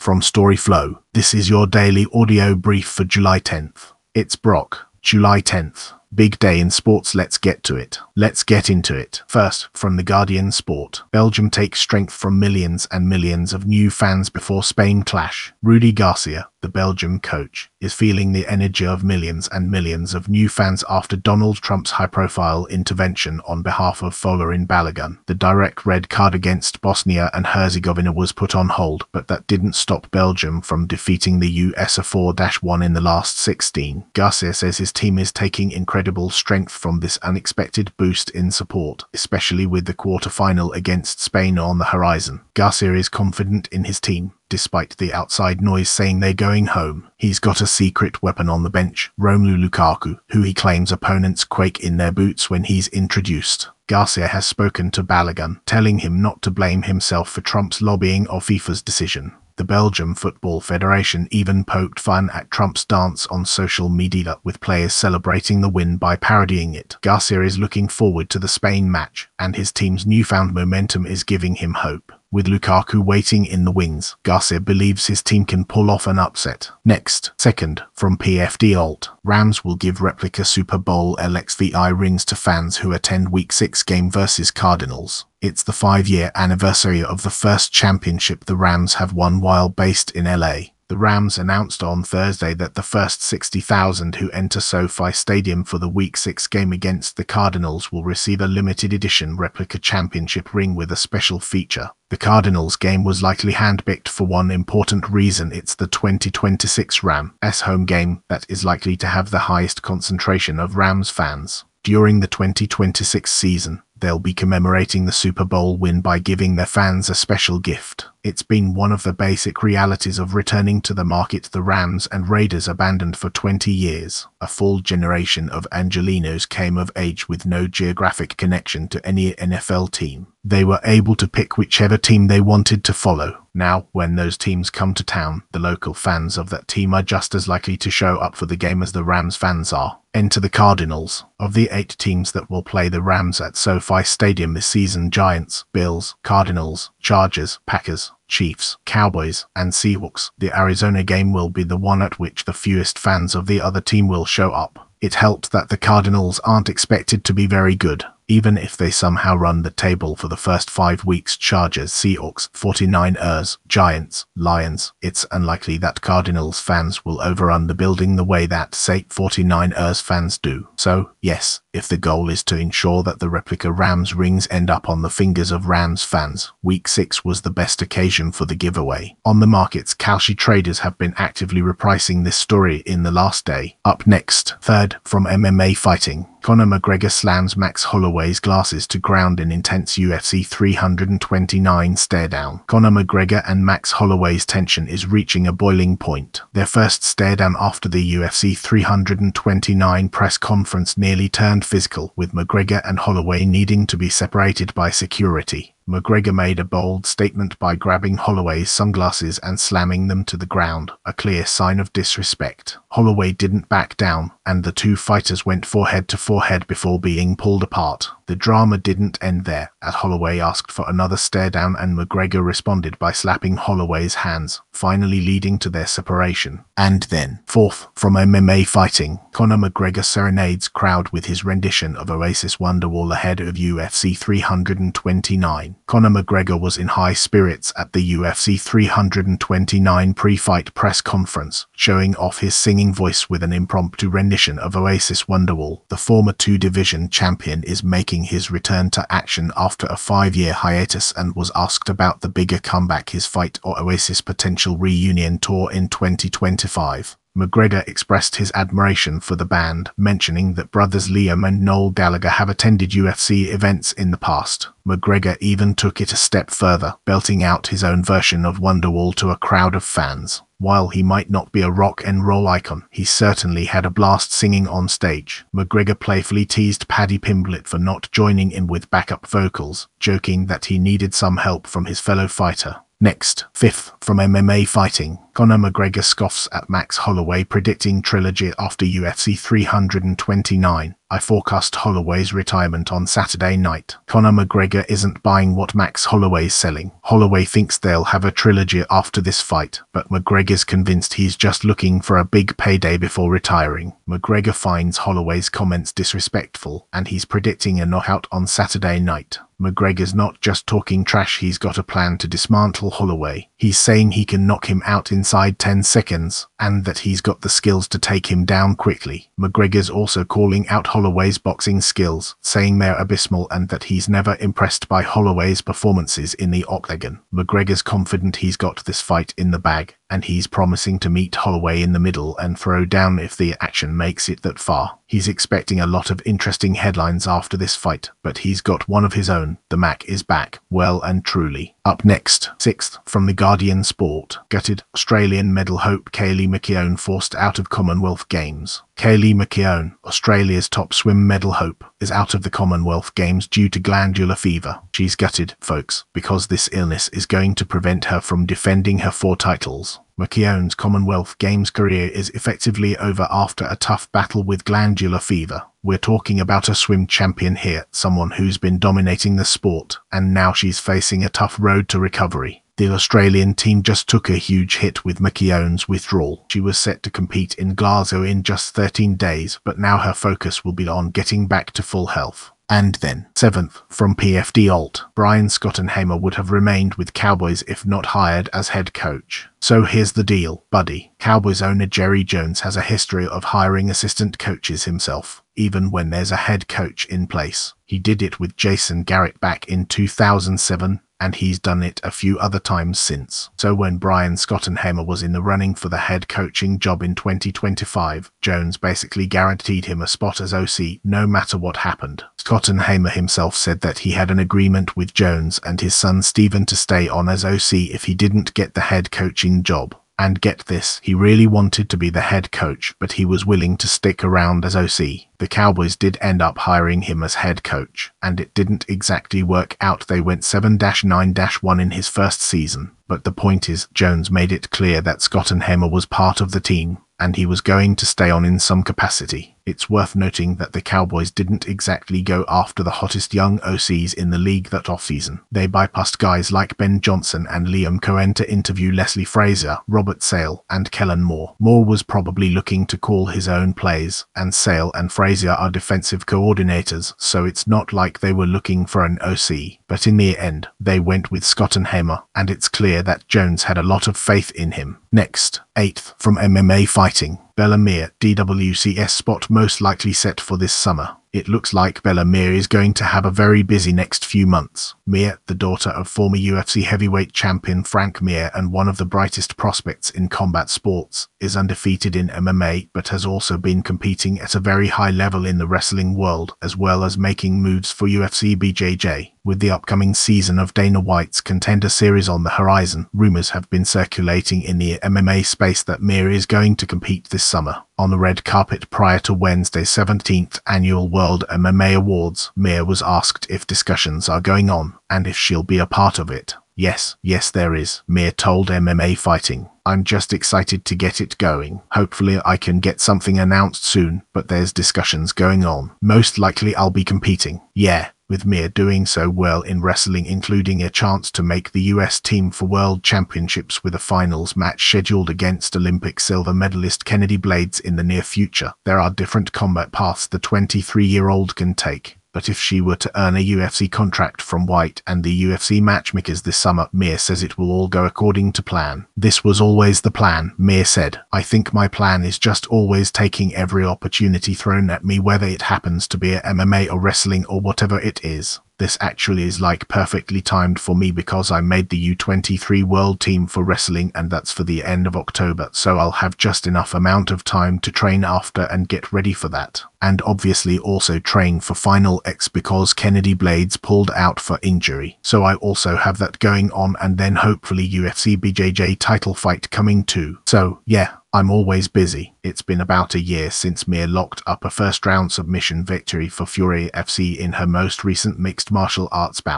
from Storyflow. This is your daily audio brief for July 10th. It's Brock. July 10th. Big day in sports, let's get to it. Let's get into it. First, from The Guardian Sport. Belgium takes strength from millions and millions of new fans before Spain clash. Rudi Garcia, the Belgium coach, is feeling the energy of millions and millions of new fans after Donald Trump's high-profile intervention on behalf of Folarin Balogun. The direct red card against Bosnia and Herzegovina was put on hold, but that didn't stop Belgium from defeating the US 4-1 in the last 16. Garcia says his team is taking incredible strength from this unexpected boost in support, especially with the quarter-final against Spain on the horizon. Garcia is confident in his team, despite the outside noise saying they're going home. He's got a secret weapon on the bench, Romelu Lukaku, who he claims opponents quake in their boots when he's introduced. Garcia has spoken to Balogun, telling him not to blame himself for Trump's lobbying of FIFA's decision. The Belgium Football Federation even poked fun at Trump's dance on social media, with players celebrating the win by parodying it. Garcia is looking forward to the Spain match, and his team's newfound momentum is giving him hope. With Lukaku waiting in the wings, Garcia believes his team can pull off an upset. Next, second, from PFD Alt. Rams will give replica Super Bowl LXVI rings to fans who attend Week 6 game versus Cardinals. It's the 5-year anniversary of the first championship the Rams have won while based in LA. The Rams announced on Thursday that the first 60,000 who enter SoFi Stadium for the Week 6 game against the Cardinals will receive a limited edition replica championship ring with a special feature. The Cardinals game was likely handpicked for one important reason: it's the 2026 Rams' home game that is likely to have the highest concentration of Rams fans. During the 2026 season, they'll be commemorating the Super Bowl win by giving their fans a special gift. It's been one of the basic realities of returning to the market the Rams and Raiders abandoned for 20 years. A full generation of Angelinos came of age with no geographic connection to any NFL team. They were able to pick whichever team they wanted to follow. Now, when those teams come to town, the local fans of that team are just as likely to show up for the game as the Rams fans are. Enter the Cardinals. Of the 8 teams that will play the Rams at SoFi Stadium this season, Giants, Bills, Cardinals, Chargers, Packers, Chiefs, Cowboys, and Seahawks, the Arizona game will be the one at which the fewest fans of the other team will show up. It helped that the Cardinals aren't expected to be very good. Even if they somehow run the table for the first 5 weeks, Chargers, Seahawks, 49ers, Giants, Lions, it's unlikely that Cardinals fans will overrun the building the way that, say, 49ers fans do. So, yes, if the goal is to ensure that the replica Rams rings end up on the fingers of Rams fans, Week 6 was the best occasion for the giveaway. On the markets, Kalshi traders have been actively repricing this story in the last day. Up next, third, from MMA Fighting. Conor McGregor slams Max Holloway's glasses to ground in intense UFC 329 staredown. Conor McGregor and Max Holloway's tension is reaching a boiling point. Their first staredown after the UFC 329 press conference nearly turned physical, with McGregor and Holloway needing to be separated by security. McGregor made a bold statement by grabbing Holloway's sunglasses and slamming them to the ground, a clear sign of disrespect. Holloway didn't back down, and the two fighters went forehead to forehead before being pulled apart. The drama didn't end there, as Holloway asked for another staredown and McGregor responded by slapping Holloway's hands, finally leading to their separation. And then, fourth, from MMA Fighting, Conor McGregor serenades crowd with his rendition of Oasis Wonderwall ahead of UFC 329. Conor McGregor was in high spirits at the UFC 329 pre-fight press conference, showing off his singing voice with an impromptu rendition of Oasis Wonderwall. The former 2-division champion is making his return to action after a 5-year hiatus and was asked about the bigger comeback, his fight or Oasis' potential reunion tour in 2025. McGregor expressed his admiration for the band, mentioning that brothers Liam and Noel Gallagher have attended UFC events in the past. McGregor even took it a step further, belting out his own version of Wonderwall to a crowd of fans. While he might not be a rock and roll icon, he certainly had a blast singing on stage. McGregor playfully teased Paddy Pimblett for not joining in with backup vocals, joking that he needed some help from his fellow fighter. Next, fifth, from MMA Fighting. Conor McGregor scoffs at Max Holloway predicting trilogy after UFC 329. I forecast Holloway's retirement on Saturday night. Conor McGregor isn't buying what Max Holloway's selling. Holloway thinks they'll have a trilogy after this fight, but McGregor's convinced he's just looking for a big payday before retiring. McGregor finds Holloway's comments disrespectful, and he's predicting a knockout on Saturday night. McGregor's not just talking trash, he's got a plan to dismantle Holloway. He's saying he can knock him out inside 10 seconds, and that he's got the skills to take him down quickly. McGregor's also calling out Holloway's boxing skills, saying they're abysmal and that he's never impressed by Holloway's performances in the octagon. McGregor's confident he's got this fight in the bag, and he's promising to meet Holloway in the middle and throw down if the action makes it that far. He's expecting a lot of interesting headlines after this fight, but he's got one of his own. The Mac is back, well and truly. Up next, 6th, from the Guardian Sport. Gutted Australian medal hope Kaylee McKeown forced out of Commonwealth Games. Kaylee McKeown, Australia's top swim medal hope, is out of the Commonwealth Games due to glandular fever. She's gutted, folks, because this illness is going to prevent her from defending her 4 titles. McKeown's Commonwealth Games career is effectively over after a tough battle with glandular fever. We're talking about a swim champion here, someone who's been dominating the sport, and now she's facing a tough road to recovery. The Australian team just took a huge hit with McKeown's withdrawal. She was set to compete in Glasgow in just 13 days, but now her focus will be on getting back to full health. And then, 7th, from PFD Alt, Brian Schottenheimer would have remained with Cowboys if not hired as head coach. So here's the deal, buddy. Cowboys owner Jerry Jones has a history of hiring assistant coaches himself, even when there's a head coach in place. He did it with Jason Garrett back in 2007, and he's done it a few other times since. So when Brian Schottenheimer was in the running for the head coaching job in 2025, Jones basically guaranteed him a spot as OC no matter what happened. Schottenheimer himself said that he had an agreement with Jones and his son Steven to stay on as OC if he didn't get the head coaching job. And get this, he really wanted to be the head coach, but he was willing to stick around as OC. The Cowboys did end up hiring him as head coach, and it didn't exactly work out. They went 7-9-1 in his first season. But the point is, Jones made it clear that Schottenheimer was part of the team, and he was going to stay on in some capacity. It's worth noting that the Cowboys didn't exactly go after the hottest young OCs in the league that offseason. They bypassed guys like Ben Johnson and Liam Cohen to interview Leslie Frazier, Robert Sale, and Kellen Moore. Moore was probably looking to call his own plays, and Sale and Frazier are defensive coordinators, so it's not like they were looking for an OC. But in the end, they went with Schottenheimer, and it's clear that Jones had a lot of faith in him. Next, 8th, from MMA Fighting. Bella Meir, DWCS spot most likely set for this summer. It looks like Bella Meir is going to have a very busy next few months. Meir, the daughter of former UFC heavyweight champion Frank Mir and one of the brightest prospects in combat sports, is undefeated in MMA but has also been competing at a very high level in the wrestling world, as well as making moves for UFC BJJ. With the upcoming season of Dana White's Contender Series on the horizon, rumors have been circulating in the MMA space that Mir is going to compete this summer. On the red carpet prior to Wednesday's 17th Annual World MMA Awards, Mir was asked if discussions are going on, and if she'll be a part of it. Yes, there is, Mir told MMA Fighting. I'm just excited to get it going. Hopefully I can get something announced soon, but there's discussions going on. Most likely I'll be competing. Yeah. With Mir doing so well in wrestling, including a chance to make the US team for World Championships with a finals match scheduled against Olympic silver medalist Kennedy Blades in the near future. There are different combat paths the 23-year-old can take. But if she were to earn a UFC contract from White and the UFC matchmakers this summer, Mir says it will all go according to plan. This was always the plan, Mir said. I think my plan is just always taking every opportunity thrown at me, whether it happens to be a MMA or wrestling or whatever it is. This actually is like perfectly timed for me because I made the U23 world team for wrestling and that's for the end of October, so I'll have just enough amount of time to train after and get ready for that. And obviously also train for Final X because Kennedy Blades pulled out for injury. So I also have that going on, and then hopefully UFC BJJ title fight coming too. So yeah, I'm always busy. It's been about a year since Mir locked up a first-round submission victory for Fury FC in her most recent mixed martial arts bout.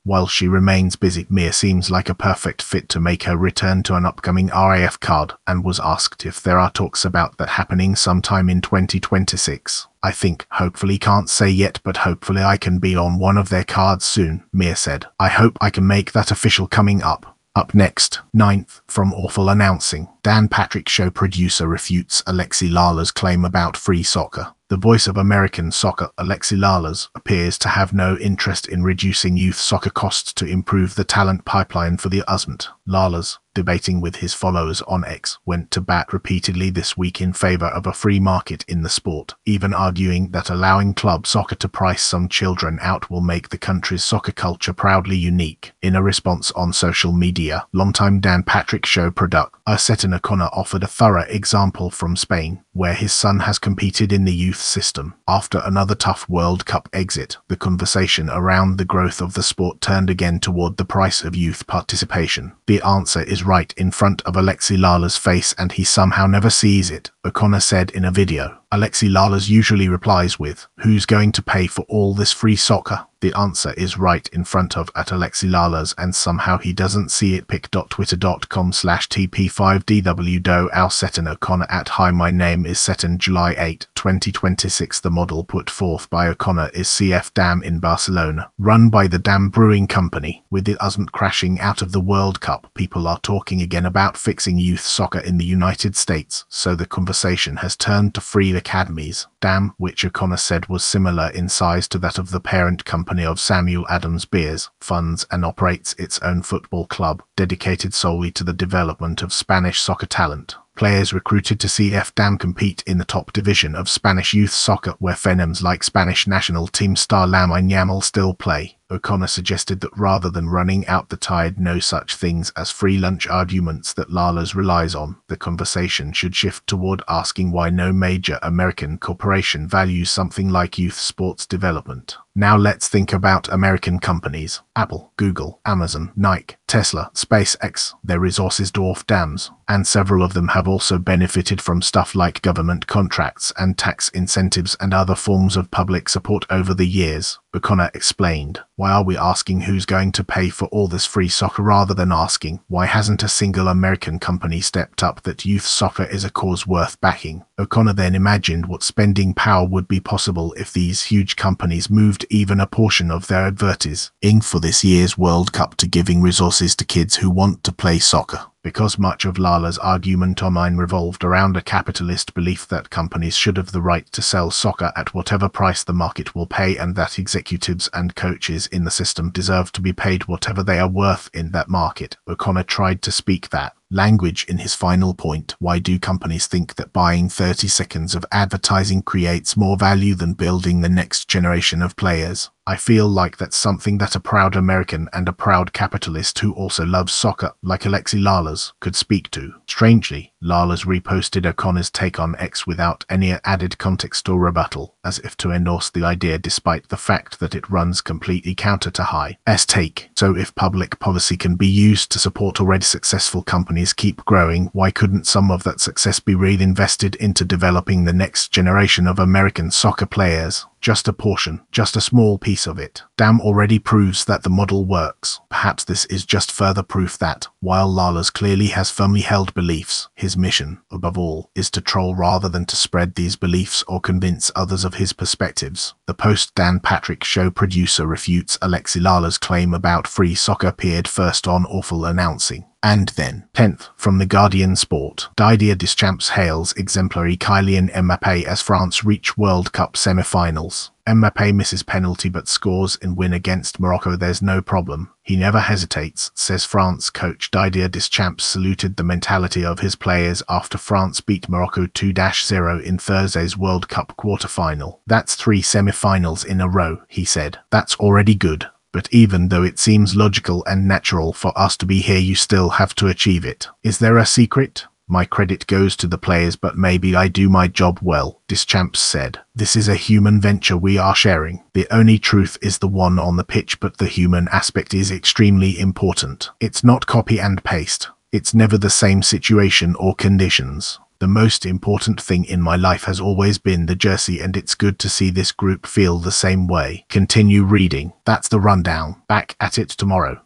While she remains busy, Mia seems like a perfect fit to make her return to an upcoming RAF card, and was asked if there are talks about that happening sometime in 2026. I think, hopefully can't say yet, but hopefully I can be on one of their cards soon, Mia said. I hope I can make that official coming up. Up next, 9th, from Awful Announcing. Dan Patrick Show producer refutes Alexi Lala's claim about free soccer. The voice of American soccer, Alexi Lalas, appears to have no interest in reducing youth soccer costs to improve the talent pipeline for the USMNT. Lalas, debating with his followers on X, went to bat repeatedly this week in favor of a free market in the sport, even arguing that allowing club soccer to price some children out will make the country's soccer culture proudly unique. In a response on social media, longtime Dan Patrick Show producer Seton O'Connor offered a thorough example from Spain, where his son has competed in the youth system. After another tough World Cup exit, the conversation around the growth of the sport turned again toward the price of youth participation. The answer is right in front of Alexi Lala's face and he somehow never sees it, O'Connor said in a video. Alexi Lalas usually replies with, "Who's going to pay for all this free soccer?" The answer is right in front of at Alexi Lalas and somehow he doesn't see it. pic.twitter.com/TP5DW Al Seton O'Connor at Hi, my name is Seton. July 8, 2026. The model put forth by O'Connor is CF Dam in Barcelona, run by the Dam Brewing Company. With the USMNT crashing out of the World Cup, people are talking again about fixing youth soccer in the United States, so the conversation has turned to free academies. Dam, which O'Connor said was similar in size to that of the parent company of Samuel Adams Beers, funds and operates its own football club, dedicated solely to the development of Spanish soccer talent. Players recruited to CF Dam compete in the top division of Spanish youth soccer, where phenoms like Spanish national team star Lamine Yamal still play. O'Connor suggested that rather than running out the tide, no such things as free lunch arguments that Lalas relies on, the conversation should shift toward asking why no major American corporation values something like youth sports development. Now let's think about American companies. Apple, Google, Amazon, Nike, Tesla, SpaceX. Their resources dwarf Dam's, and several of them have also benefited from stuff like government contracts and tax incentives and other forms of public support over the years, O'Connor explained. Why are we asking who's going to pay for all this free soccer rather than asking why hasn't a single American company stepped up that youth soccer is a cause worth backing? O'Connor then imagined what spending power would be possible if these huge companies moved even a portion of their advertising for this year's World Cup to giving resources to kids who want to play soccer. Because much of Lala's argument online revolved around a capitalist belief that companies should have the right to sell soccer at whatever price the market will pay and that executives and coaches in the system deserve to be paid whatever they are worth in that market, O'Connor tried to speak that language in his final point. Why do companies think that buying 30 seconds of advertising creates more value than building the next generation of players? I feel like that's something that a proud American and a proud capitalist who also loves soccer, like Alexi Lalas, could speak to. Strangely, Lalas reposted O'Connor's take on X without any added context or rebuttal, as if to endorse the idea despite the fact that it runs completely counter to Hi's take. So if public policy can be used to support already successful companies keep growing, why couldn't some of that success be reinvested into developing the next generation of American soccer players? Just a portion, just a small piece of it. Dam already proves that the model works. Perhaps this is just further proof that, while Lalas clearly has firmly held beliefs, his mission, above all, is to troll rather than to spread these beliefs or convince others of his perspectives. The post Dan Patrick Show producer refutes Alexi Lala's claim about free soccer appeared first on Awful Announcing. And then, 10th, from The Guardian Sport, Didier Deschamps hails exemplary Kylian Mbappé as France reach World Cup semi-finals. Mbappé misses penalty but scores in win against Morocco. There's no problem. He never hesitates, says France coach Didier Deschamps saluted the mentality of his players after France beat Morocco 2-0 in Thursday's World Cup quarter-final. That's 3 semi-finals in a row, he said. That's already good. But even though it seems logical and natural for us to be here, you still have to achieve it. Is there a secret? My credit goes to the players, but maybe I do my job well, Deschamps said. This is a human venture we are sharing. The only truth is the one on the pitch, but the human aspect is extremely important. It's not copy and paste. It's never the same situation or conditions. The most important thing in my life has always been the jersey, and it's good to see this group feel the same way. Continue reading. That's the rundown. Back at it tomorrow.